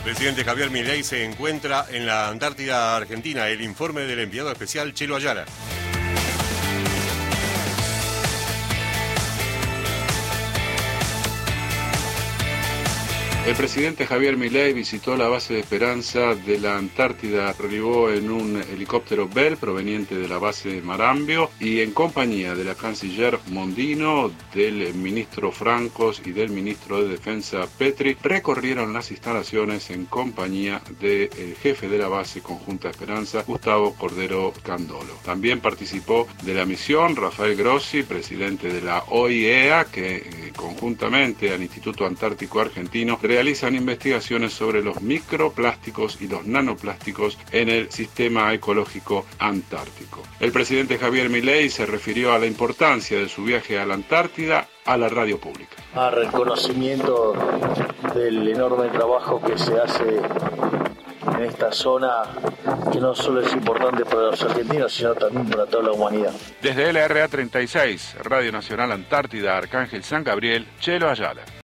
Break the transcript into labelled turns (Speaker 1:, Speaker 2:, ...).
Speaker 1: presidente Javier Milei se encuentra en la Antártida Argentina. El informe del enviado especial Chelo Ayala.
Speaker 2: El presidente Javier Milei visitó la base de Esperanza de la Antártida, arribó en un helicóptero Bell proveniente de la base de Marambio y en compañía de la canciller Mondino, del ministro Francos y del ministro de Defensa Petri, recorrieron las instalaciones en compañía del jefe de la base conjunta Esperanza, Gustavo Cordero Candolo. También participó de la misión Rafael Grossi, presidente de la OIEA, que conjuntamente al Instituto Antártico Argentino realizan investigaciones sobre los microplásticos y los nanoplásticos en el sistema ecológico antártico. El presidente Javier Milei se refirió a la importancia de su viaje a la Antártida a la radio pública.
Speaker 3: A reconocimiento del enorme trabajo que se hace en esta zona, que no solo es importante para los argentinos, sino también para toda la humanidad.
Speaker 2: Desde LRA 36, Radio Nacional Antártida, Arcángel San Gabriel, Chelo Ayala.